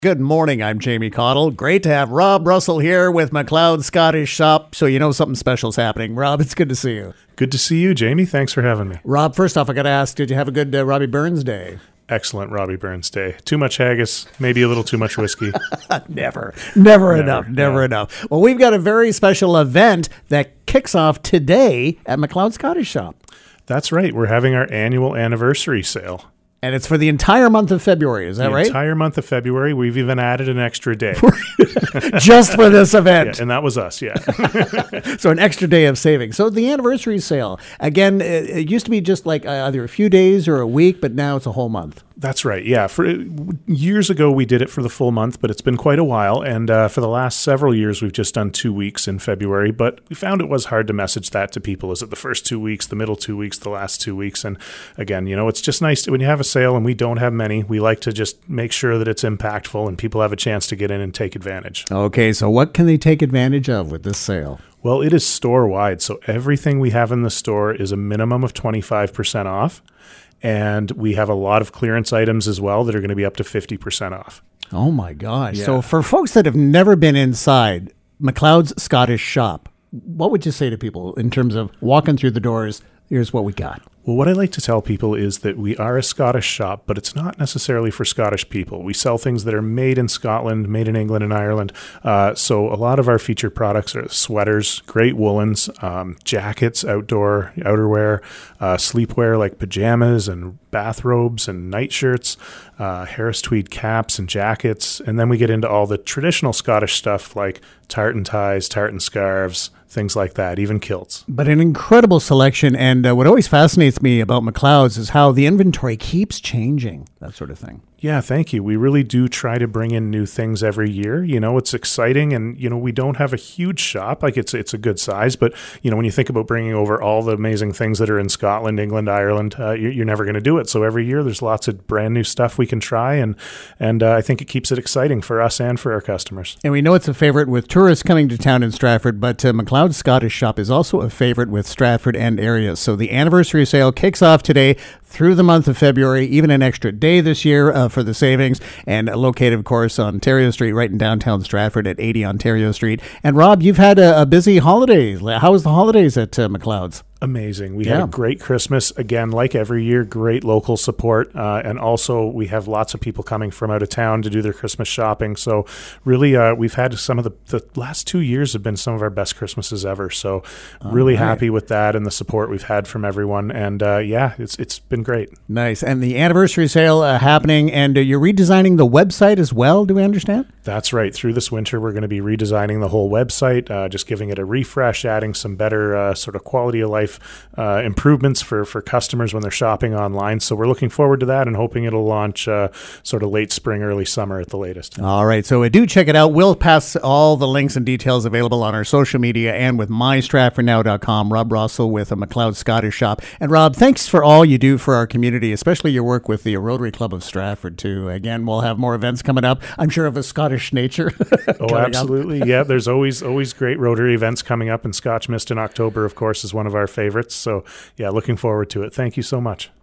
Good morning, I'm Jamie Cottle. Great to have Rob Russell here with McLeod Scottish Shop, so you know something special's happening. Rob, it's good to see you. Good to see you, Jamie. Thanks for having me. Rob, first off, I got to ask, did you have a good Robbie Burns day? Excellent Robbie Burns day. Too much haggis, maybe a little too much whiskey. Never enough. Well, we've got a very special event that kicks off today at McLeod Scottish Shop. That's right. We're having our annual anniversary sale. And it's for the entire month of February, is that right? The entire month of February. We've even added an extra day. Just for this event. Yeah, and that was us, yeah. So an extra day of savings. So the anniversary sale, again, it used to be just like either a few days or a week, but now it's a whole month. That's right, yeah. Years ago, we did it for the full month, but it's been quite a while. And for the last several years, we've just done 2 weeks in February. But we found it was hard to message that to people. Is it the first 2 weeks, the middle 2 weeks, the last 2 weeks? And again, you know, it's just nice when you have a sale, and we don't have many. We like to just make sure that it's impactful and people have a chance to get in and take advantage. Okay, so what can they take advantage of with this sale? Well, it is store-wide. So everything we have in the store is a minimum of 25% off. And we have a lot of clearance items as well that are going to be up to 50% off. Oh, my gosh. Yeah. So for folks that have never been inside McLeod's Scottish Shop, what would you say to people in terms of walking through the doors? Here's what we got. Well, what I like to tell people is that we are a Scottish shop, but it's not necessarily for Scottish people. We sell things that are made in Scotland, made in England and Ireland. So a lot of our featured products are sweaters, great woolens, jackets, outdoor outerwear, sleepwear like pajamas and bathrobes and nightshirts, Harris tweed caps and jackets. And then we get into all the traditional Scottish stuff like tartan ties, tartan scarves, things like that, even kilts. But an incredible selection. And what always fascinates me about McLeod's is how the inventory keeps changing, that sort of thing. Yeah, thank you. We really do try to bring in new things every year. You know, it's exciting, and, you know, we don't have a huge shop. Like, it's a good size, but, you know, when you think about bringing over all the amazing things that are in Scotland, England, Ireland, you're never going to do it. So every year there's lots of brand new stuff we can try, and I think it keeps it exciting for us and for our customers. And we know it's a favorite with tourists coming to town in Stratford, but McLeod's Scottish Shop is also a favorite with Stratford and areas. So the anniversary sale kicks off today through the month of February, even an extra day this year for the savings, and located, of course, on Ontario Street, right in downtown Stratford at 80 Ontario Street. And Rob, you've had a busy holiday. How was the holidays at McLeod's? Amazing. We had a great Christmas. Again, like every year, great local support. And also we have lots of people coming from out of town to do their Christmas shopping. So really, we've had some of the last 2 years have been some of our best Christmases ever. So really happy with that and the support we've had from everyone. And it's been great. Nice. And the anniversary sale happening, and you're redesigning the website as well, do we understand? That's right. Through this winter, we're going to be redesigning the whole website, just giving it a refresh, adding some better sort of quality of life improvements for customers when they're shopping online. So we're looking forward to that and hoping it'll launch sort of late spring, early summer at the latest. All right. So do check it out. We'll pass all the links and details available on our social media and with mystratfordnow.com. Rob Russell with a McLeod Scottish Shop. And Rob, thanks for all you do for our community, especially your work with the Rotary Club of Stratford too. Again, we'll have more events coming up, I'm sure, of a Scottish nature. Oh, absolutely. Yeah, there's always great Rotary events coming up, and Scotch Mist in October, of course, is one of our favorites. So, yeah, looking forward to it. Thank you so much.